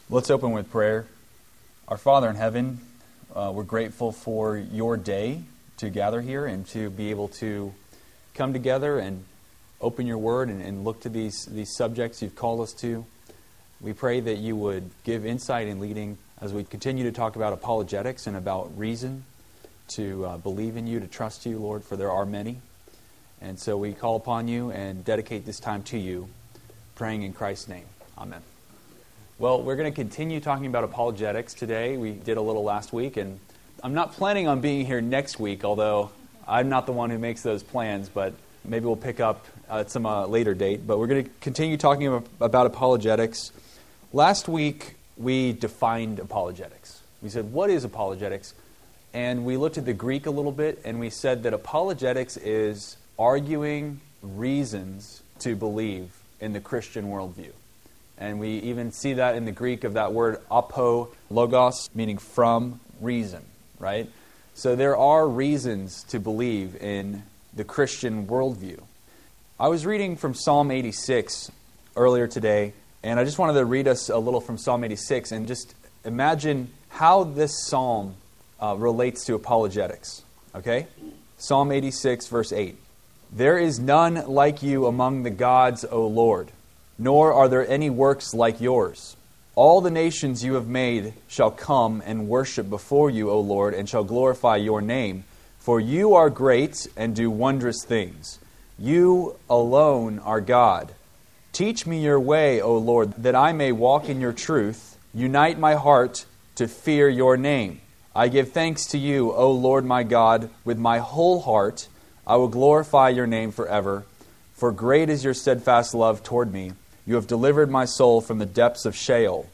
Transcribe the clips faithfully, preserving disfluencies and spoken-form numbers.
Let's open with prayer. Our Father in heaven, uh, we're grateful for your day to gather here and to be able to come together and open your word and, and look to these, these subjects you've called us to. We pray that you would give insight and leading as we continue to talk about apologetics and about reason to uh, believe in you, to trust you, Lord, for there are many. And so we call upon you and dedicate this time to you, praying in Christ's name. Amen. Well, we're going to continue talking about apologetics today. We did a little last week, and I'm not planning on being here next week, although I'm not the one who makes those plans, but maybe we'll pick up at some uh, later date. But we're going to continue talking about apologetics. Last week, we defined apologetics. We said, what is apologetics? And we looked at the Greek a little bit, and we said that apologetics is arguing reasons to believe in the Christian worldview. And we even see that in the Greek of that word apologos, meaning from reason, right? So there are reasons to believe in the Christian worldview. I was reading from Psalm eighty-six earlier today, and I just wanted to read us a little from Psalm eighty-six and just imagine how this psalm uh, relates to apologetics, okay? Psalm eighty-six, verse eight. There is none like you among the gods, O Lord, nor are there any works like yours. All the nations you have made shall come and worship before you, O Lord, and shall glorify your name. For you are great and do wondrous things. You alone are God. Teach me your way, O Lord, that I may walk in your truth. Unite my heart to fear your name. I give thanks to you, O Lord my God, with my whole heart. I will glorify your name forever. For great is your steadfast love toward me. You have delivered my soul from the depths of Sheol.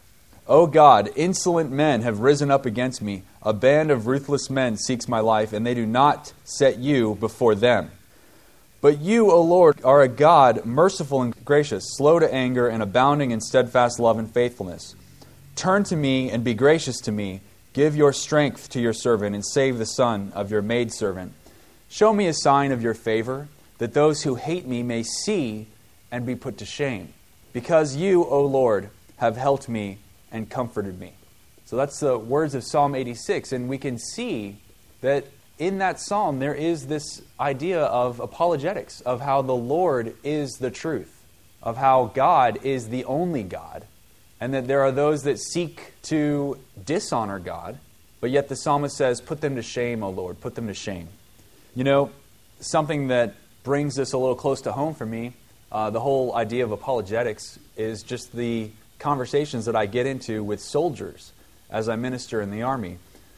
O God, insolent men have risen up against me. A band of ruthless men seeks my life, and they do not set you before them. But you, O Lord, are a God merciful and gracious, slow to anger and abounding in steadfast love and faithfulness. Turn to me and be gracious to me. Give your strength to your servant and save the son of your maidservant. Show me a sign of your favor, that those who hate me may see and be put to shame. Because you, O Lord, have helped me and comforted me. So that's the words of Psalm eighty-six. And we can see that in that psalm there is this idea of apologetics, of how the Lord is the truth, of how God is the only God, and that there are those that seek to dishonor God, but yet the psalmist says, put them to shame, O Lord, put them to shame. You know, something that brings this a little close to home for me, uh, the whole idea of apologetics is just the conversations that I get into with soldiers as I minister in the Army.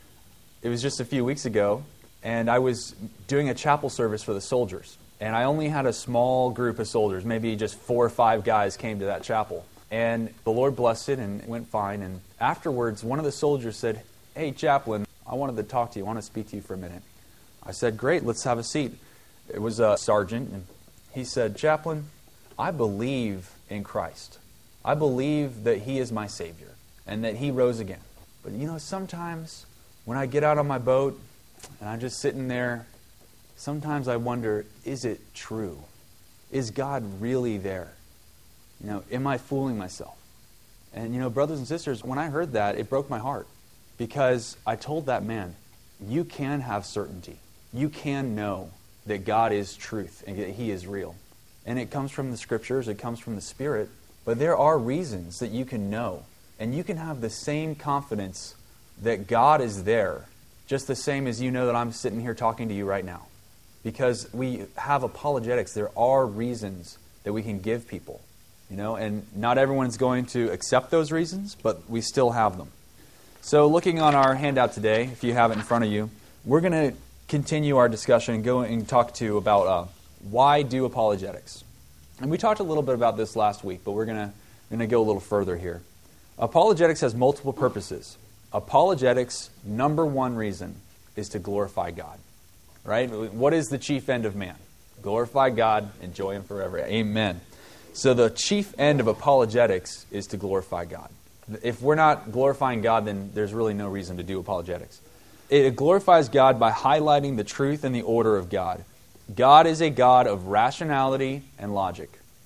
It was just a few weeks ago, and I was doing a chapel service for the soldiers. And I only had a small group of soldiers, maybe just four or five guys came to that chapel. And the Lord blessed it, and it went fine. And afterwards, one of the soldiers said, hey, chaplain, I wanted to talk to you. I want to speak to you for a minute. I said, great, let's have a seat. It was a sergeant, and he said, chaplain, I believe in Christ. I believe that He is my Savior and that He rose again. But you know, sometimes when I get out on my boat and I'm just sitting there, sometimes I wonder, is it true? Is God really there? You know, am I fooling myself? And you know, brothers and sisters, when I heard that, it broke my heart, because I told that man, you can have certainty. You can know that God is truth and that He is real. And it comes from the Scriptures, it comes from the Spirit, but there are reasons that you can know. And you can have the same confidence that God is there, just the same as you know that I'm sitting here talking to you right now. Because we have apologetics, there are reasons that we can give people. You know, and not everyone's going to accept those reasons, but we still have them. So looking on our handout today, if you have it in front of you, we're going to continue our discussion and go and talk to you about uh, why do apologetics. And we talked a little bit about this last week, but we're going to going to go a little further here. Apologetics has multiple purposes. Apologetics' number one reason is to glorify God. Right? What is the chief end of man? Glorify God, enjoy Him forever. Amen. So the chief end of apologetics is to glorify God. If we're not glorifying God, then there's really no reason to do apologetics. It glorifies God by highlighting the truth and the order of God. God is a God of rationality and logic.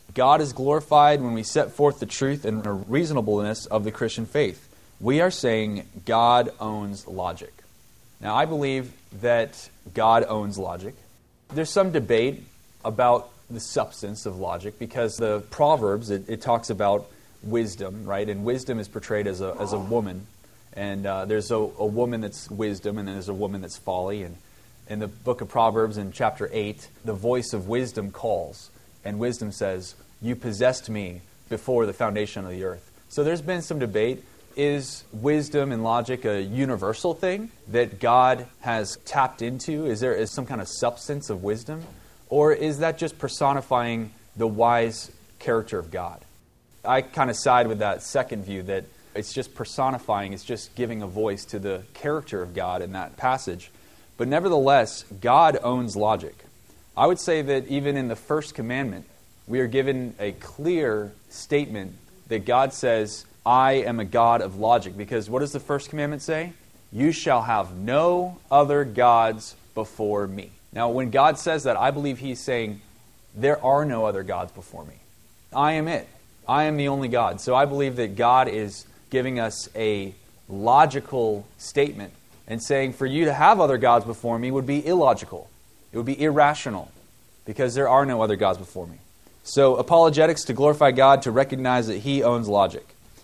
God is glorified when we set forth the truth and the reasonableness of the Christian faith. We are saying God owns logic. Now, I believe that God owns logic. There's some debate about the substance of logic because the Proverbs, it, it talks about wisdom, right? And wisdom is portrayed as a as a woman. And uh, there's a, a woman that's wisdom, and then there's a woman that's folly. And in the book of Proverbs, in chapter eight, the voice of wisdom calls. And wisdom says, "You possessed me before the foundation of the earth." So there's been some debate. Is wisdom and logic a universal thing that God has tapped into? Is there is some kind of substance of wisdom? Or is that just personifying the wise character of God? I kind of side with that second view, that it's just personifying, it's just giving a voice to the character of God in that passage. But nevertheless, God owns logic. I would say that even in the first commandment, we are given a clear statement that God says, "I am a God of logic." Because what does the first commandment say? "You shall have no other gods before me." Now, when God says that, I believe He's saying, there are no other gods before me. I am it. I am the only God. So I believe that God is giving us a logical statement and saying, for you to have other gods before me would be illogical. It would be irrational, because there are no other gods before me. So apologetics, to glorify God, to recognize that He owns logic.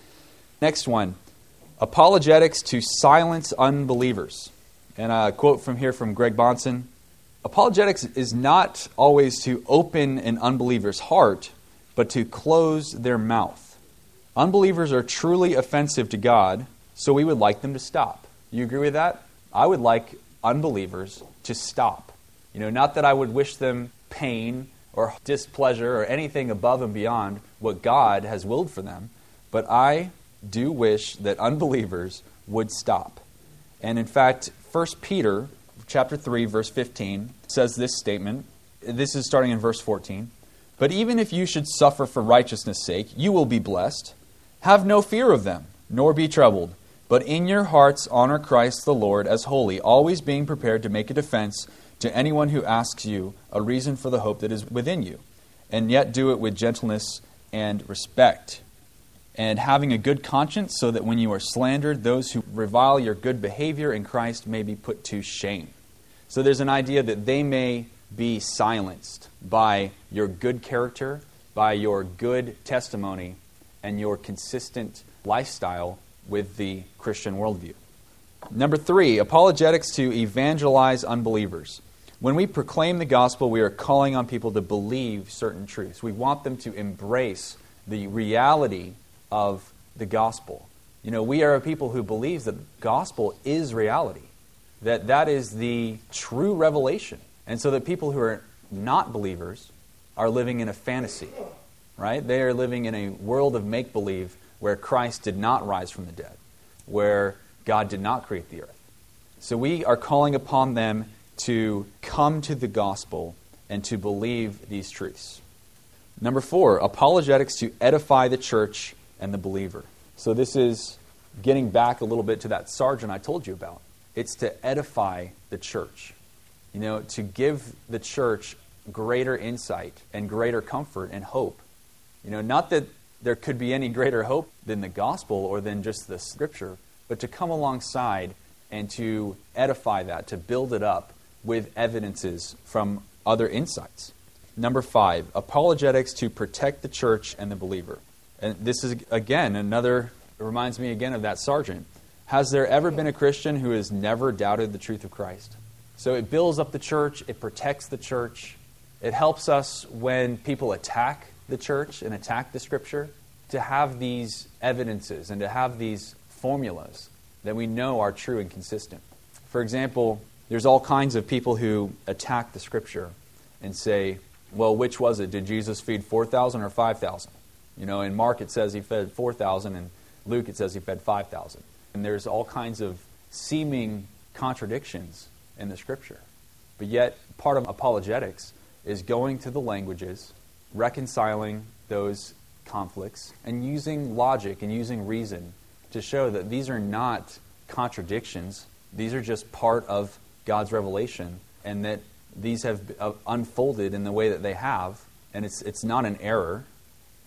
Next one, apologetics to silence unbelievers. And a quote from here from Greg Bonson. Apologetics is not always to open an unbeliever's heart, but to close their mouth. Unbelievers are truly offensive to God, so we would like them to stop. You agree with that? I would like unbelievers to stop. You know, not that I would wish them pain or displeasure or anything above and beyond what God has willed for them, but I do wish that unbelievers would stop. And in fact, First Peter chapter three, verse fifteen says this statement. This is starting in verse fourteen. "But even if you should suffer for righteousness' sake, you will be blessed. Have no fear of them, nor be troubled. But in your hearts honor Christ the Lord as holy, always being prepared to make a defense to anyone who asks you a reason for the hope that is within you, and yet do it with gentleness and respect. And having a good conscience, so that when you are slandered, those who revile your good behavior in Christ may be put to shame." So there's an idea that they may be silenced by your good character, by your good testimony, and your consistent lifestyle with the Christian worldview. Number three, apologetics to evangelize unbelievers. When we proclaim the gospel, we are calling on people to believe certain truths. We want them to embrace the reality of the gospel. You know, we are a people who believes that the gospel is reality, that that is the true revelation. And so that people who are not believers are living in a fantasy, right? They are living in a world of make-believe where Christ did not rise from the dead, where God did not create the earth. So we are calling upon them to come to the gospel and to believe these truths. Number four, apologetics to edify the church and the believer. So this is getting back a little bit to that sergeant I told you about. It's to edify the church. You know, to give the church greater insight and greater comfort and hope. You know, not that there could be any greater hope than the gospel or than just the scripture, but to come alongside and to edify that, to build it up with evidences from other insights. Number five, apologetics to protect the church and the believer. And this is, again, another, it reminds me again of that sergeant. Has there ever been a Christian who has never doubted the truth of Christ? So it builds up the church, it protects the church, it helps us when people attack the church and attack the Scripture, to have these evidences and to have these formulas that we know are true and consistent. For example, there's all kinds of people who attack the Scripture and say, well, which was it? Did Jesus feed four thousand or five thousand? You know, in Mark it says he fed four thousand, and Luke it says he fed five thousand. And there's all kinds of seeming contradictions in the Scripture. But yet, part of apologetics is going to the languages, reconciling those conflicts, and using logic and using reason to show that these are not contradictions. These are just part of God's revelation, and that these have unfolded in the way that they have, and it's it's not an error.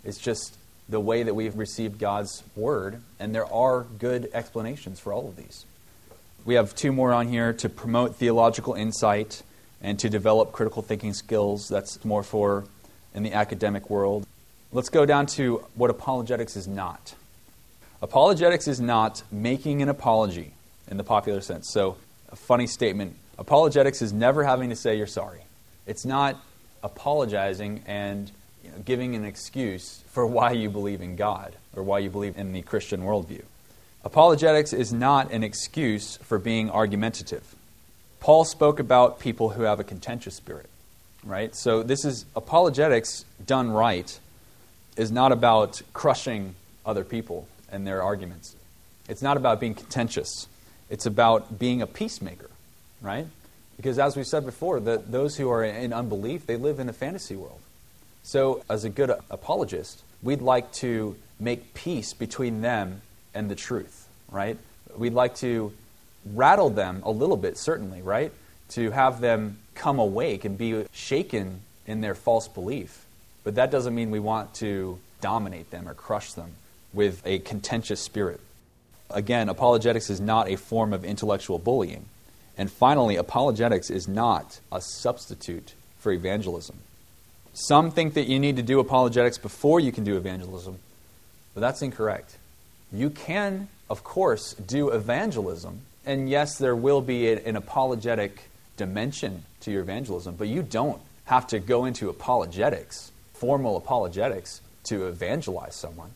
It's just the way that we've received God's word, and there are good explanations for all of these. We have two more on here: to promote theological insight and to develop critical thinking skills. That's more for in the academic world. Let's go down to what apologetics is not. Apologetics is not making an apology in the popular sense. So, a funny statement: apologetics is never having to say you're sorry. It's not apologizing and you know, giving an excuse for why you believe in God or why you believe in the Christian worldview. Apologetics is not an excuse for being argumentative. Paul spoke about people who have a contentious spirit, right? So this is apologetics done right is not about crushing other people and their arguments. It's not about being contentious. It's about being a peacemaker, right? Because as we said before, the, those who are in unbelief, they live in a fantasy world. So as a good apologist, we'd like to make peace between them and the truth, right? We'd like to rattle them a little bit, certainly, right? To have them come awake and be shaken in their false belief. But that doesn't mean we want to dominate them or crush them with a contentious spirit. Again, apologetics is not a form of intellectual bullying. And finally, apologetics is not a substitute for evangelism. Some think that you need to do apologetics before you can do evangelism, but that's incorrect. You can, of course, do evangelism, and yes, there will be an apologetic dimension to your evangelism, but you don't have to go into apologetics, formal apologetics, to evangelize someone.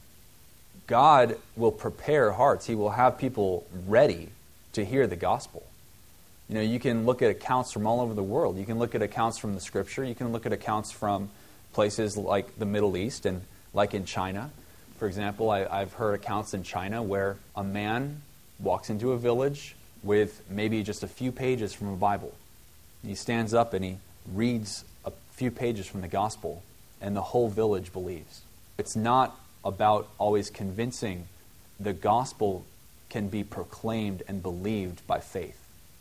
God will prepare hearts. He will have people ready to hear the gospel. You know, you can look at accounts from all over the world. You can look at accounts from the Scripture. You can look at accounts from places like the Middle East and like in China. For example, I, I've heard accounts in China where a man walks into a village with maybe just a few pages from a Bible. He stands up and he reads a few pages from the gospel, and the whole village believes. It's not about always convincing. The gospel can be proclaimed and believed by faith.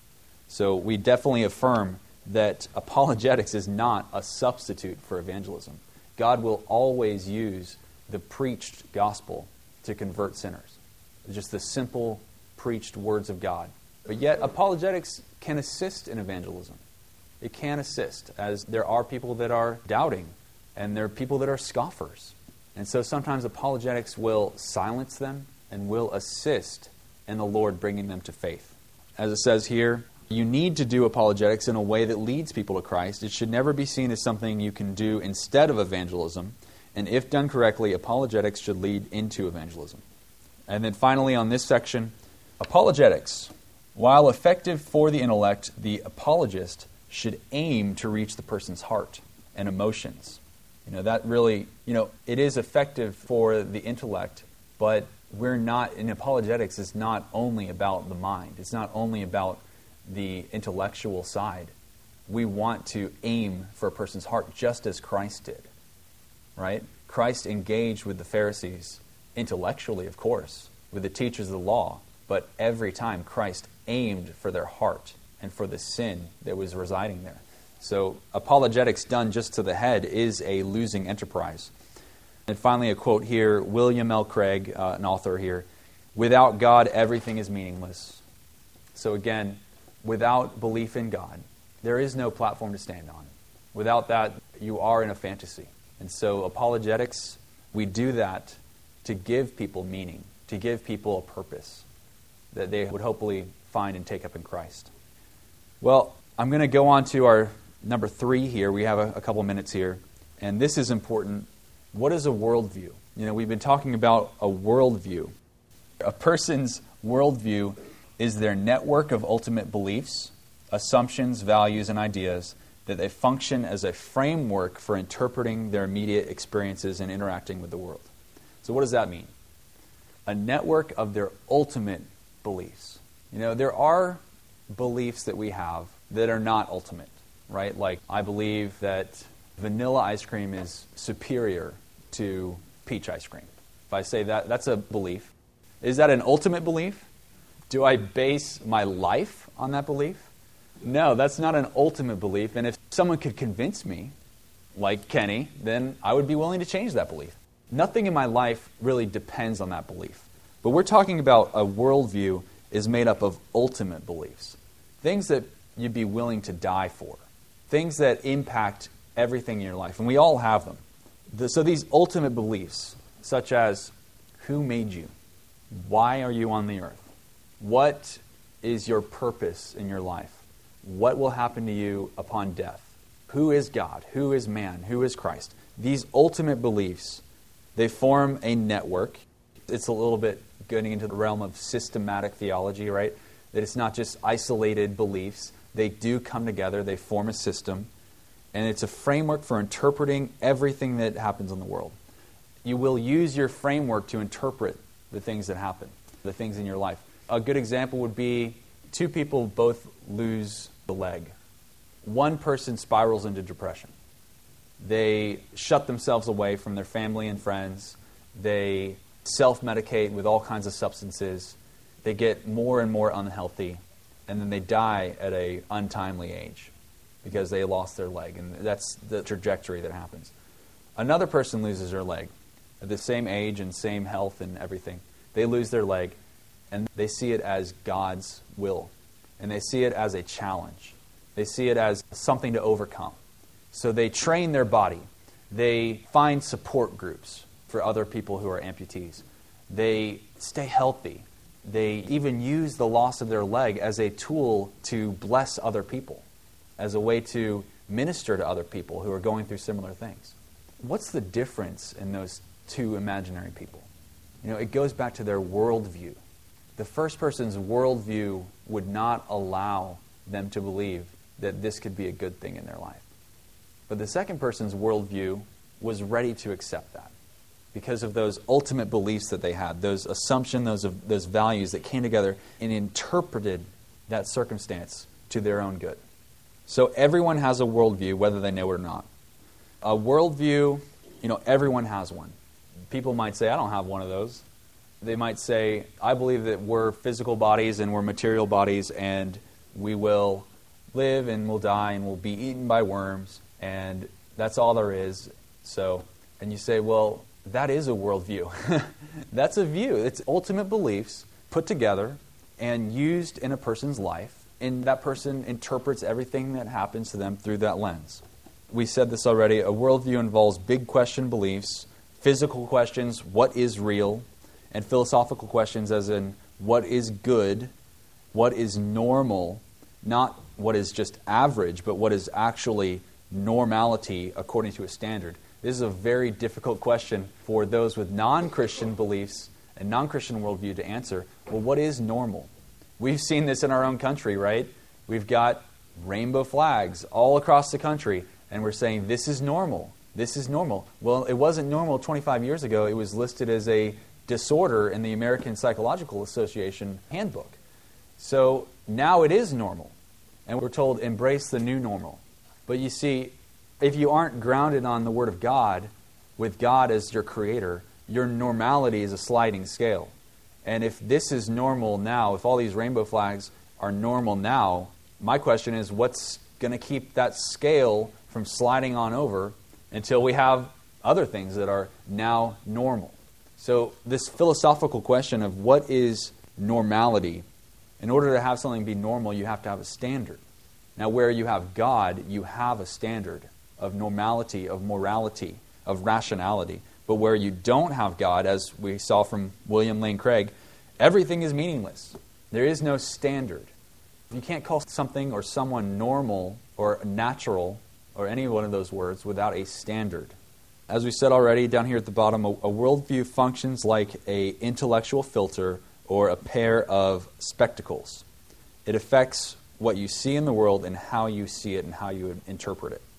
So we definitely affirm that apologetics is not a substitute for evangelism. God will always use the preached gospel to convert sinners. Just the simple preached words of God. But yet apologetics can assist in evangelism. It can assist, as there are people that are doubting, and there are people that are scoffers. And so sometimes apologetics will silence them and will assist in the Lord bringing them to faith. As it says here, you need to do apologetics in a way that leads people to Christ. It should never be seen as something you can do instead of evangelism. And if done correctly, apologetics should lead into evangelism. And then finally on this section, apologetics. While effective for the intellect, the apologist should aim to reach the person's heart and emotions. You know, that really, you know, it is effective for the intellect, but we're not, in apologetics, it's not only about the mind. It's not only about the intellectual side. We want to aim for a person's heart just as Christ did, right? Christ engaged with the Pharisees intellectually, of course, with the teachers of the law, but every time Christ aimed for their heart and for the sin that was residing there. So apologetics done just to the head is a losing enterprise. And finally, a quote here, William L. Craig, uh, an author here, "Without God, everything is meaningless." So again, without belief in God, there is no platform to stand on. Without that, you are in a fantasy. And so apologetics, we do that to give people meaning, to give people a purpose that they would hopefully find and take up in Christ. Well, I'm going to go on to our number three here. We have a, a couple minutes here. And this is important. What is a worldview? You know, we've been talking about a worldview. A person's worldview is their network of ultimate beliefs, assumptions, values, and ideas that they function as a framework for interpreting their immediate experiences and interacting with the world. So what does that mean? A network of their ultimate beliefs. You know, there are beliefs that we have that are not ultimate, right? Like, I believe that vanilla ice cream is superior to peach ice cream. If I say that, that's a belief. Is that an ultimate belief? Do I base my life on that belief? No, that's not an ultimate belief. And if someone could convince me, like Kenny, then I would be willing to change that belief. nothing in my life really depends on that belief. But we're talking about a worldview is made up of ultimate beliefs, things that you'd be willing to die for, things that impact everything in your life, and we all have them. The, so these ultimate beliefs, such as who made you? Why are you on the earth? What is your purpose in your life? What will happen to you upon death? Who is God? Who is man? Who is Christ? These ultimate beliefs, they form a network. It's a little bit getting into the realm of systematic theology, right? That it's not just isolated beliefs. They do come together. They form a system. And it's a framework for interpreting everything that happens in the world. You will use your framework to interpret the things that happen, the things in your life. A good example would be two people both lose a leg. One person spirals into depression. They shut themselves away from their family and friends. They self-medicate with all kinds of substances. They get more and more unhealthy, and then they die at an untimely age because they lost their leg, and that's the trajectory that happens. Another person loses their leg at the same age and same health and everything. They lose their leg, and they see it as God's will, and they see it as a challenge. They see it as something to overcome. So they train their body. They find support groups for other people who are amputees. They stay healthy. They even use the loss of their leg as a tool to bless other people, as a way to minister to other people who are going through similar things. What's the difference in those two imaginary people? You know, it goes back to their worldview. The first person's worldview would not allow them to believe that this could be a good thing in their life. But the second person's worldview was ready to accept that because of those ultimate beliefs that they had, those assumptions, those, those values that came together and interpreted that circumstance to their own good. So everyone has a worldview, whether they know it or not. A worldview, you know, everyone has one. People might say, I don't have one of those. They might say, I believe that we're physical bodies and we're material bodies and we will live and we'll die and we'll be eaten by worms and that's all there is. So, and you say, well, that is a worldview. That's a view. It's ultimate beliefs put together and used in a person's life, and that person interprets everything that happens to them through that lens. We said this already. A worldview involves big question beliefs, physical questions, what is real, and philosophical questions as in what is good, what is normal, not what is just average, but what is actually normality according to a standard. This is a very difficult question for those with non-Christian beliefs and non-Christian worldview to answer. Well, what is normal? We've seen this in our own country, right? We've got rainbow flags all across the country, and we're saying this is normal. This is normal. Well, it wasn't normal twenty-five years ago. It was listed as a disorder in the American Psychological Association handbook. So now it is normal. And we're told, embrace the new normal. But you see, if you aren't grounded on the Word of God, with God as your creator, your normality is a sliding scale. And if this is normal now, if all these rainbow flags are normal now, my question is, what's going to keep that scale from sliding on over until we have other things that are now normal? So this philosophical question of what is normality, in order to have something be normal, you have to have a standard. Now, where you have God, you have a standard of normality, of morality, of rationality. But where you don't have God, as we saw from William Lane Craig, everything is meaningless. There is no standard. You can't call something or someone normal or natural or any one of those words without a standard. As we said already, down here at the bottom, a, a worldview functions like an intellectual filter or a pair of spectacles. It affects what you see in the world and how you see it and how you interpret it.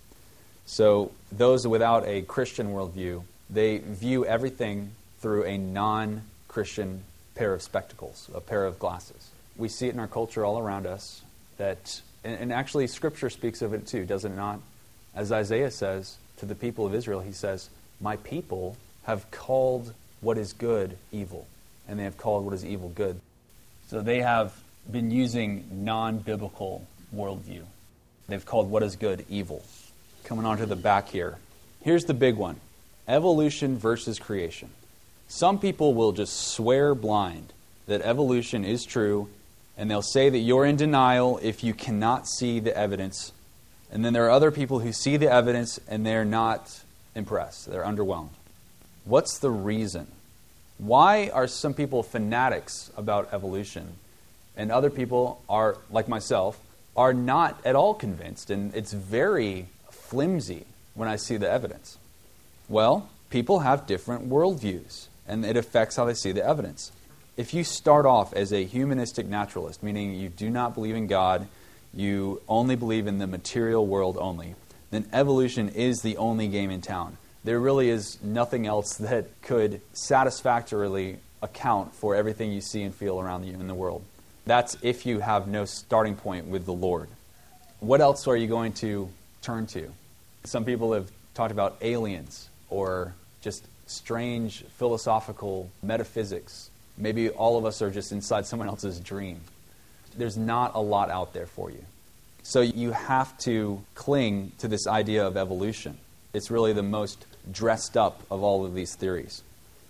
So those without a Christian worldview, they view everything through a non-Christian pair of spectacles, a pair of glasses. We see it in our culture all around us, that, and, and actually Scripture speaks of it too, does it not? As Isaiah says to the people of Israel, he says, my people have called what is good evil, and they have called what is evil good. So they have been using non-biblical worldview. They've called what is good evil. Coming on to the back here. Here's the big one. Evolution versus creation. Some people will just swear blind that evolution is true, and they'll say that you're in denial if you cannot see the evidence. And then there are other people who see the evidence and they're not impressed. They're underwhelmed. What's the reason? Why are some people fanatics about evolution and other people are, like myself, are not at all convinced, and it's very flimsy when I see the evidence? Well, people have different worldviews, and it affects how they see the evidence. If you start off as a humanistic naturalist, meaning you do not believe in God, you only believe in the material world only, then evolution is the only game in town. There really is nothing else that could satisfactorily account for everything you see and feel around you in the world. That's if you have no starting point with the Lord. What else are you going to turn to? Some people have talked about aliens or just strange philosophical metaphysics. Maybe all of us are just inside someone else's dream. There's not a lot out there for you. So you have to cling to this idea of evolution. It's really the most dressed up of all of these theories.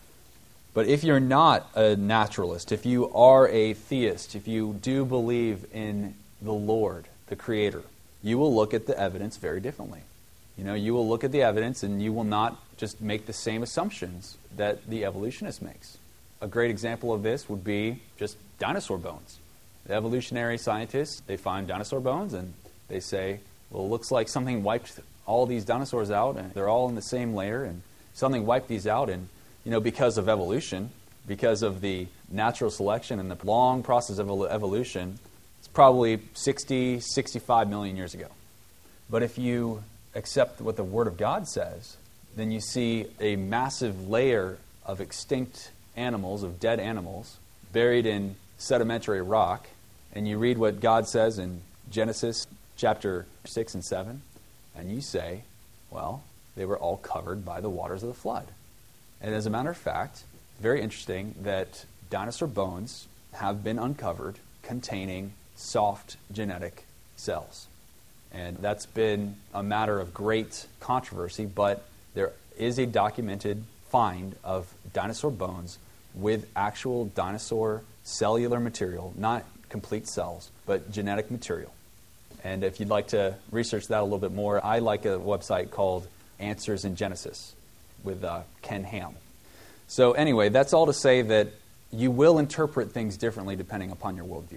But if you're not a naturalist, if you are a theist, if you do believe in the Lord, the Creator, you will look at the evidence very differently. You know, you will look at the evidence and you will not just make the same assumptions that the evolutionist makes. A great example of this would be just dinosaur bones. The evolutionary scientists, they find dinosaur bones and they say, well, it looks like something wiped all these dinosaurs out and they're all in the same layer and something wiped these out, and you know, because of evolution, because of the natural selection and the long process of evolution, it's probably sixty, sixty-five million years ago. But if you accept what the Word of God says, then you see a massive layer of extinct animals, of dead animals, buried in sedimentary rock, and you read what God says in Genesis chapter six and seven, and you say, well, they were all covered by the waters of the flood. And as a matter of fact, very interesting that dinosaur bones have been uncovered containing soft genetic cells. And that's been a matter of great controversy, but there is a documented find of dinosaur bones with actual dinosaur cellular material, not complete cells, but genetic material. And if you'd like to research that a little bit more, I like a website called Answers in Genesis with uh, Ken Ham. So anyway, that's all to say that you will interpret things differently depending upon your worldview.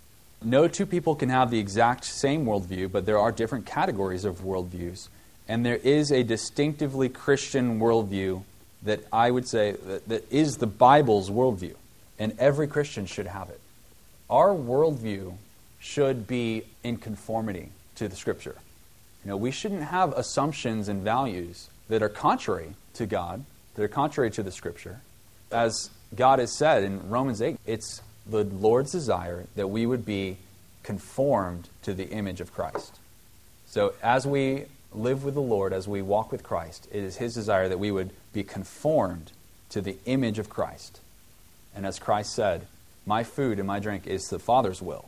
No two people can have the exact same worldview, but there are different categories of worldviews. And there is a distinctively Christian worldview that I would say that, that is the Bible's worldview. And every Christian should have it. Our worldview should be in conformity to the Scripture. You know, we shouldn't have assumptions and values that are contrary to God, that are contrary to the Scripture. As God has said in Romans eight, it's the Lord's desire that we would be conformed to the image of Christ. So as we live with the Lord, as we walk with Christ, it is His desire that we would be conformed to the image of Christ. And as Christ said, my food and my drink is the Father's will.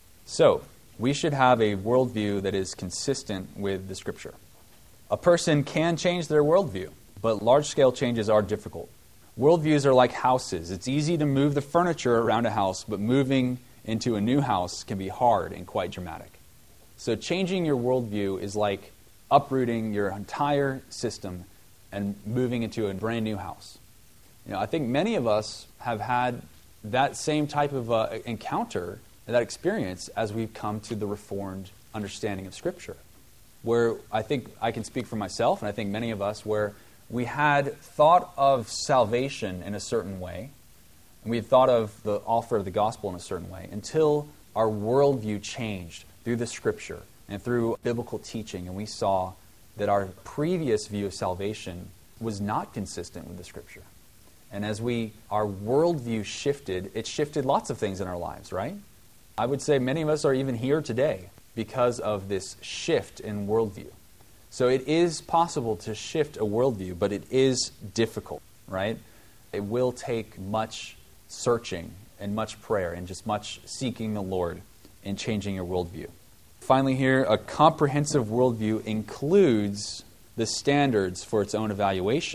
So, we should have a worldview that is consistent with the Scripture. A person can change their worldview, but large-scale changes are difficult. Worldviews are like houses. It's easy to move the furniture around a house, but moving into a new house can be hard and quite dramatic. So changing your worldview is like uprooting your entire system and moving into a brand new house. You know, I think many of us have had that same type of uh, encounter, that experience, as we've come to the Reformed understanding of Scripture, where I think I can speak for myself, and I think many of us, where we had thought of salvation in a certain way, and we had thought of the offer of the gospel in a certain way, until our worldview changed through the Scripture and through biblical teaching, and we saw that our previous view of salvation was not consistent with the Scripture. And as we, our worldview shifted, it shifted lots of things in our lives, right? I would say many of us are even here today because of this shift in worldview. So it is possible to shift a worldview, but it is difficult, right? It will take much searching and much prayer and just much seeking the Lord in changing your worldview. Finally here, a comprehensive worldview includes the standards for its own evaluation.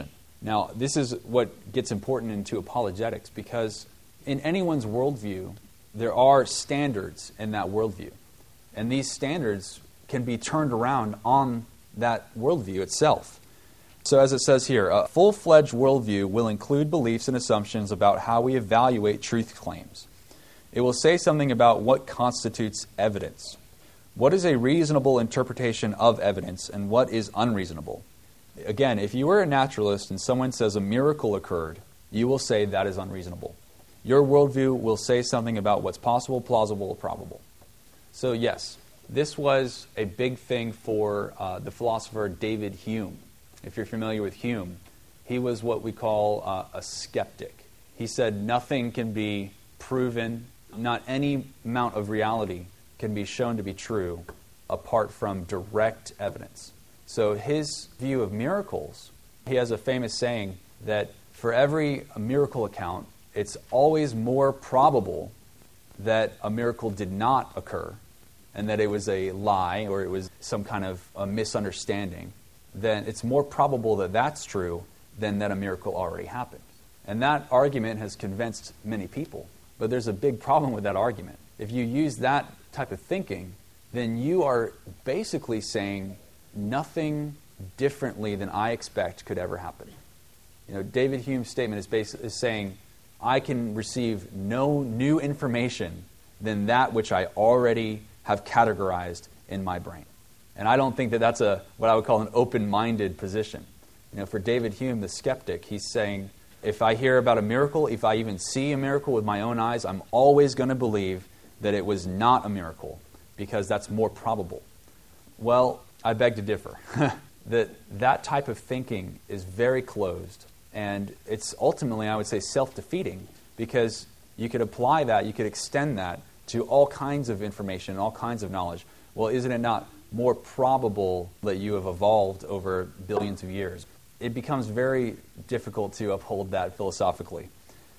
Now, this is what gets important into apologetics, because in anyone's worldview, there are standards in that worldview. And these standards can be turned around on that worldview itself. So as it says here, a full-fledged worldview will include beliefs and assumptions about how we evaluate truth claims. It will say something about what constitutes evidence. What is a reasonable interpretation of evidence, and what is unreasonable? Again, if you were a naturalist and someone says a miracle occurred, you will say that is unreasonable. Your worldview will say something about what's possible, plausible, or probable. So yes, this was a big thing for uh, the philosopher David Hume. If you're familiar with Hume, he was what we call uh, a skeptic. He said nothing can be proven, not any amount of reality can be shown to be true apart from direct evidence. So his view of miracles, he has a famous saying that for every miracle account, it's always more probable that a miracle did not occur and that it was a lie or it was some kind of a misunderstanding. Then it's more probable that that's true than that a miracle already happened. And that argument has convinced many people. But there's a big problem with that argument. If you use that type of thinking, then you are basically saying nothing differently than I expect could ever happen. You know, David Hume's statement is, basically, is saying, I can receive no new information than that which I already have categorized in my brain. And I don't think that that's a what I would call an open-minded position. You know, for David Hume, the skeptic, he's saying, if I hear about a miracle, if I even see a miracle with my own eyes, I'm always going to believe that it was not a miracle because that's more probable. Well, I beg to differ. that that type of thinking is very closed, and it's ultimately, I would say, self-defeating, because you could apply that, you could extend that to all kinds of information, all kinds of knowledge. Well, isn't it not more probable that you have evolved over billions of years? It becomes very difficult to uphold that philosophically.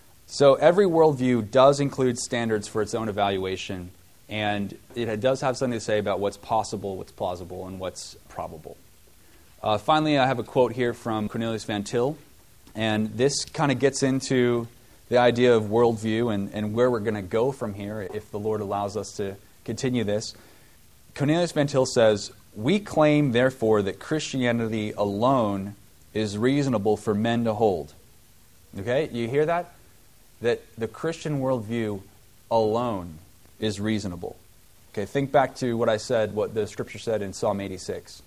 So every worldview does include standards for its own evaluation, and it does have something to say about what's possible, what's plausible, and what's probable. Uh, finally, I have a quote here from Cornelius Van Til, and this kind of gets into the idea of worldview and, and where we're going to go from here if the Lord allows us to continue this. Cornelius Van Til says, "We claim, therefore, that Christianity alone is reasonable for men to hold." Okay, you hear that? That the Christian worldview alone is reasonable. Okay, think back to what I said, what the Scripture said in Psalm eighty-six.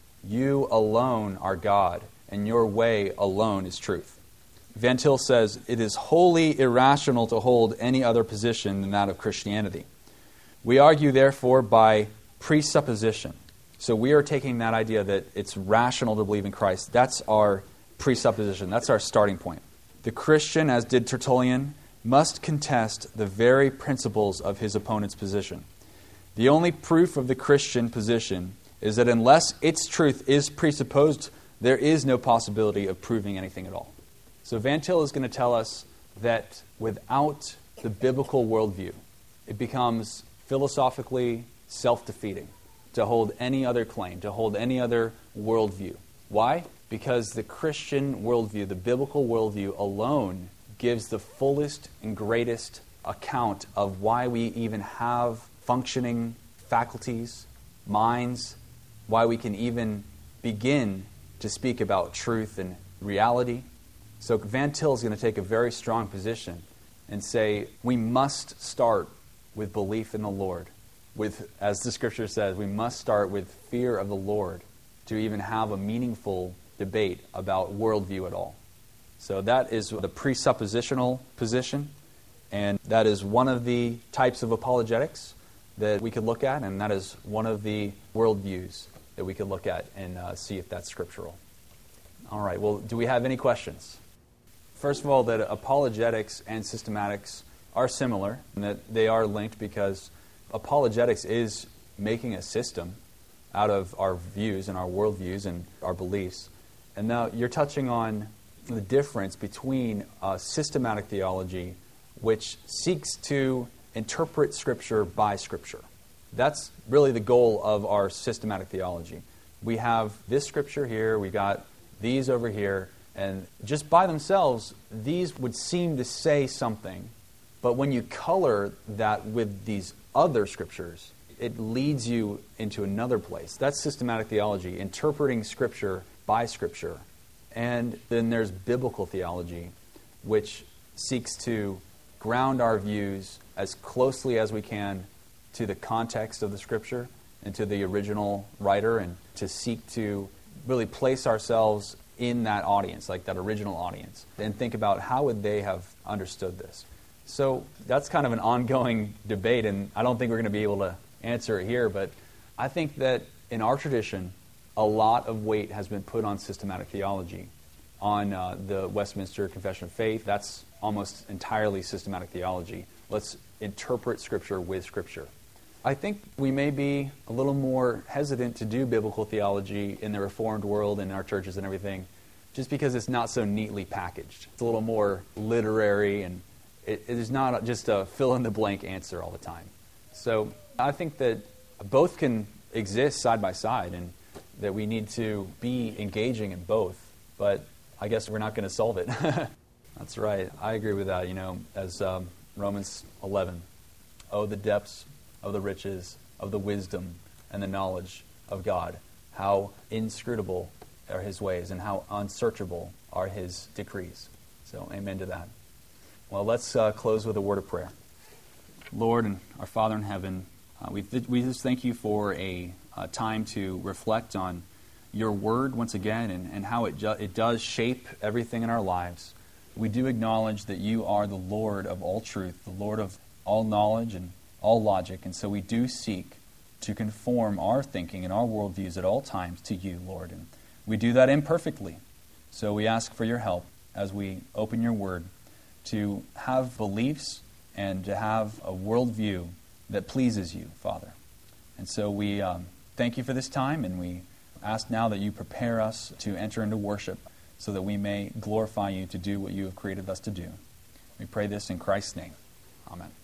You alone are God, and your way alone is truth. Van Til says, it is wholly irrational to hold any other position than that of Christianity. We argue, therefore, by presupposition. So we are taking that idea that it's rational to believe in Christ. That's our presupposition. That's our starting point. The Christian, as did Tertullian, must contest the very principles of his opponent's position. The only proof of the Christian position is that unless its truth is presupposed, there is no possibility of proving anything at all. So Van Til is going to tell us that without the biblical worldview, it becomes philosophically self-defeating to hold any other claim, to hold any other worldview. Why? Because the Christian worldview, the biblical worldview alone, gives the fullest and greatest account of why we even have functioning faculties, minds, why we can even begin to speak about truth and reality. So Van Til is going to take a very strong position and say we must start with belief in the Lord. With, as the Scripture says, we must start with fear of the Lord to even have a meaningful debate about worldview at all. So that is the presuppositional position, and that is one of the types of apologetics that we could look at, and that is one of the worldviews that we could look at and uh, see if that's scriptural. All right, well, do we have any questions? First of all, that apologetics and systematics are similar, and that they are linked because apologetics is making a system out of our views and our worldviews and our beliefs. And now you're touching on the difference between uh, systematic theology, which seeks to interpret Scripture by Scripture. That's really the goal of our systematic theology. We have this Scripture here, we got these over here, And just by themselves, these would seem to say something. But when you color that with these other scriptures, it leads you into another place. That's systematic theology, interpreting Scripture by Scripture. And then there's biblical theology, which seeks to ground our views as closely as we can to the context of the Scripture and to the original writer, and to seek to really place ourselves in that audience, like that original audience, and think about how would they have understood this. So that's kind of an ongoing debate, and I don't think we're going to be able to answer it here, but I think that in our tradition, a lot of weight has been put on systematic theology. On uh, the Westminster Confession of Faith, that's almost entirely systematic theology. Let's interpret Scripture with Scripture. I think we may be a little more hesitant to do biblical theology in the Reformed world and in our churches and everything, just because it's not so neatly packaged. It's a little more literary, and it, it is not just a fill-in-the-blank answer all the time. So I think that both can exist side by side, and that we need to be engaging in both, but I guess we're not going to solve it. That's right. I agree with that, you know, as um, Romans eleven. Oh, the depths of the riches, of the wisdom and the knowledge of God. How inscrutable are His ways, and how unsearchable are His decrees. So amen to that. Well, let's uh, close with a word of prayer. Lord and our Father in heaven, uh, we, th- we just thank you for a, a time to reflect on your word once again, and, and how it, ju- it does shape everything in our lives. We do acknowledge that you are the Lord of all truth, the Lord of all knowledge and all logic, and so we do seek to conform our thinking and our worldviews at all times to you, Lord. And we do that imperfectly. So we ask for your help as we open your word to have beliefs and to have a worldview that pleases you, Father. And so we um, thank you for this time, and we ask now that you prepare us to enter into worship so that we may glorify you to do what you have created us to do. We pray this in Christ's name. Amen.